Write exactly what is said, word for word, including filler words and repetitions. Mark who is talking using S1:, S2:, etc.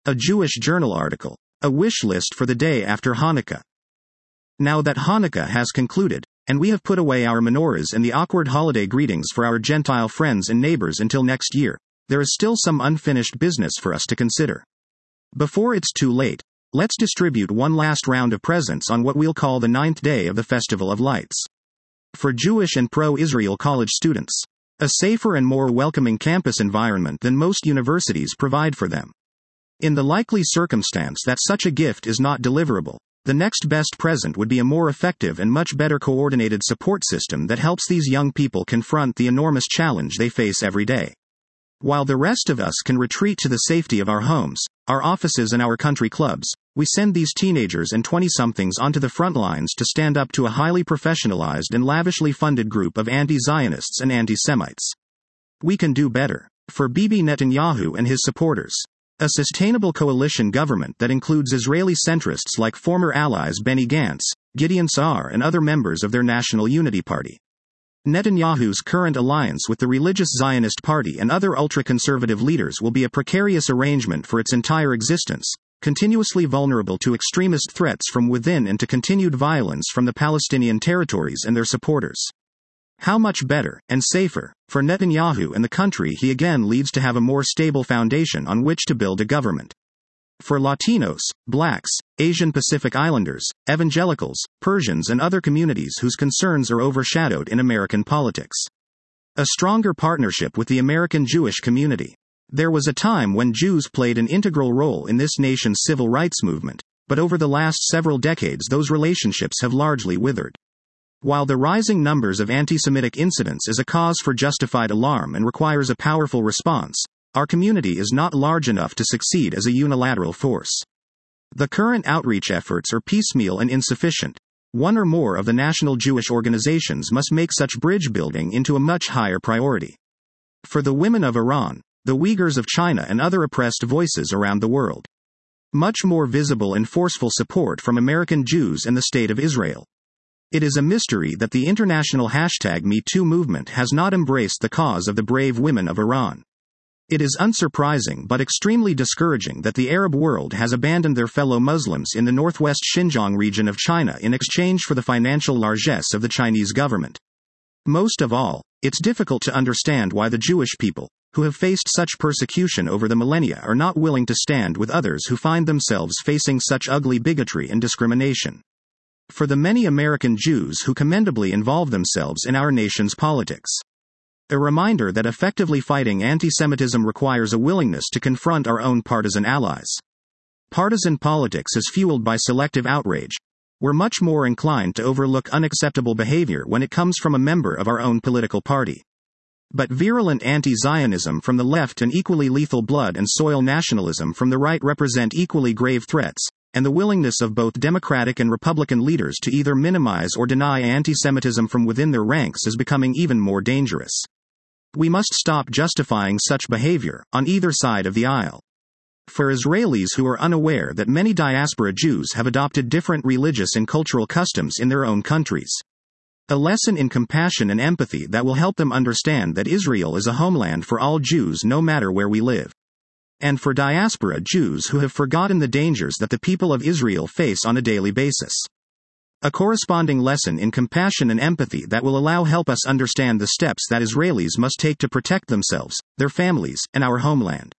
S1: A Jewish journal article. A wish list for the day after Hanukkah. Now that Hanukkah has concluded, and we have put away our menorahs and the awkward holiday greetings for our Gentile friends and neighbors until next year, there is still some unfinished business for us to consider. Before it's too late, let's distribute one last round of presents on what we'll call the ninth day of the Festival of Lights. For Jewish and pro-Israel college students, a safer and more welcoming campus environment than most universities provide for them. In the likely circumstance that such a gift is not deliverable, the next best present would be a more effective and much better coordinated support system that helps these young people confront the enormous challenge they face every day. While the rest of us can retreat to the safety of our homes, our offices and our country clubs, we send these teenagers and twenty-somethings onto the front lines to stand up to a highly professionalized and lavishly funded group of anti-Zionists and anti-Semites. We can do better. For Bibi Netanyahu and his supporters, a sustainable coalition government that includes Israeli centrists like former allies Benny Gantz, Gideon Sa'ar and other members of their National Unity Party. Netanyahu's current alliance with the religious Zionist Party and other ultra-conservative leaders will be a precarious arrangement for its entire existence, continuously vulnerable to extremist threats from within and to continued violence from the Palestinian territories and their supporters. How much better, and safer, for Netanyahu and the country he again leads to have a more stable foundation on which to build a government. For Latinos, blacks, Asian Pacific Islanders, evangelicals, Persians and other communities whose concerns are overshadowed in American politics. A stronger partnership with the American Jewish community. There was a time when Jews played an integral role in this nation's civil rights movement, but over the last several decades those relationships have largely withered. While the rising numbers of anti-Semitic incidents is a cause for justified alarm and requires a powerful response, our community is not large enough to succeed as a unilateral force. The current outreach efforts are piecemeal and insufficient. One or more of the national Jewish organizations must make such bridge building into a much higher priority. For the women of Iran, the Uyghurs of China and other oppressed voices around the world. Much more visible and forceful support from American Jews and the State of Israel. It is a mystery that the international hashtag Me Too movement has not embraced the cause of the brave women of Iran. It is unsurprising but extremely discouraging that the Arab world has abandoned their fellow Muslims in the northwest Xinjiang region of China in exchange for the financial largesse of the Chinese government. Most of all, it's difficult to understand why the Jewish people, who have faced such persecution over the millennia, are not willing to stand with others who find themselves facing such ugly bigotry and discrimination. For the many American Jews who commendably involve themselves in our nation's politics. A reminder that effectively fighting anti-Semitism requires a willingness to confront our own partisan allies. Partisan politics is fueled by selective outrage. We're much more inclined to overlook unacceptable behavior when it comes from a member of our own political party. But virulent anti-Zionism from the left and equally lethal blood and soil nationalism from the right represent equally grave threats, and the willingness of both Democratic and Republican leaders to either minimize or deny anti-Semitism from within their ranks is becoming even more dangerous. We must stop justifying such behavior, on either side of the aisle. For Israelis who are unaware that many diaspora Jews have adopted different religious and cultural customs in their own countries. A lesson in compassion and empathy that will help them understand that Israel is a homeland for all Jews no matter where we live. And for diaspora Jews who have forgotten the dangers that the people of Israel face on a daily basis. A corresponding lesson in compassion and empathy that will allow help us understand the steps that Israelis must take to protect themselves, their families, and our homeland.